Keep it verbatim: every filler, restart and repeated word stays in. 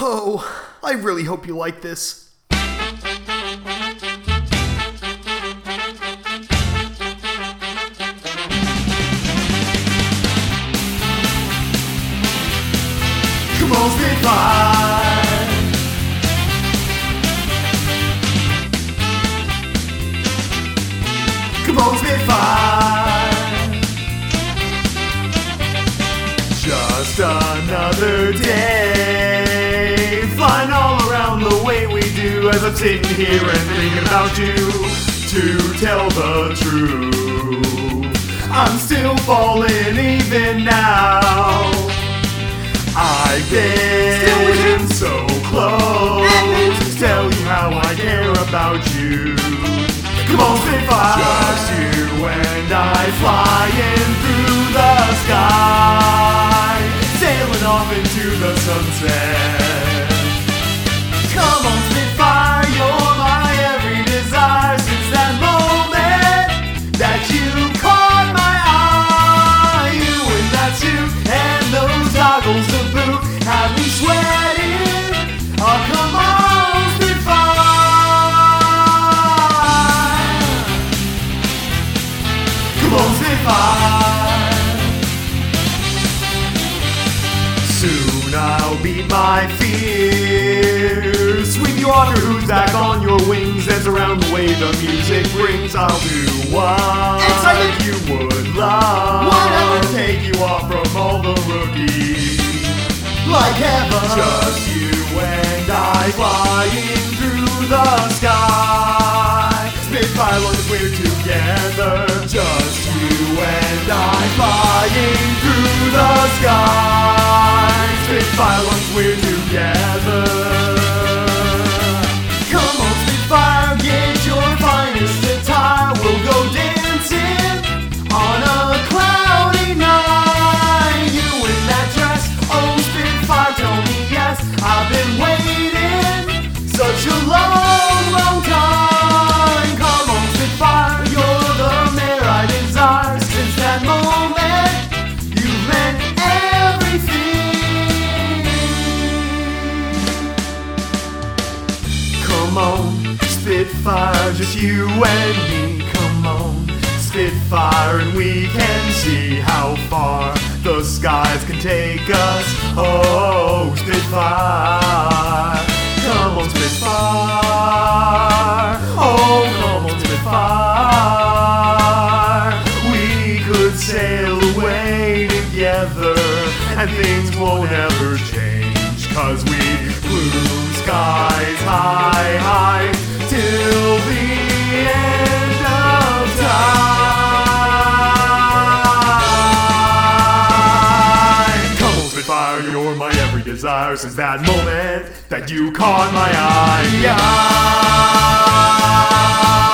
Oh, I really hope you like this. Come on, Spitfire! Come on, Spitfire! Just another day, flying all around the way we do, as I'm sitting here and thinking about you. To tell the truth, I'm still falling even now. I've been so close to tell you how I care about you. Come on, Spitfire! Just you and I flying through the sky, sailing off into the sunset. Come on, Spitfire, you're my every desire since that moment that you caught my eye. You in that suit and those goggles to boot have me sweating. Oh, come on, Spitfire! Come on, Spitfire! Soon I'll beat my fears, sweep you off your hooves, back on your wings, dance around the way the music brings. I'll do what Excitement. You would love, whatever, take you off from all the rookies, like heaven. Just you and I flying through the sky, Spitfire long as we're together. Just you and I flying through the sky, Spitfire long as we're together. Come on, Spitfire, get your finest attire. We'll go dancing on a cloudy night. You in that dress, oh Spitfire, tell me yes. I've been waiting such a long, long time. Come on, Spitfire, you're the mare I desire. Since that moment, you meant everything. Come on, Spitfire, just you and me. Come on, Spitfire, and we can see how far the skies can take us. Oh, Spitfire, come on, Spitfire. Oh, come on, Spitfire. We could sail away together, and things won't ever change, 'cause we flew skies high, high, till the end of time. Come on, Spitfire, you're my every desire since that moment that you caught my eye.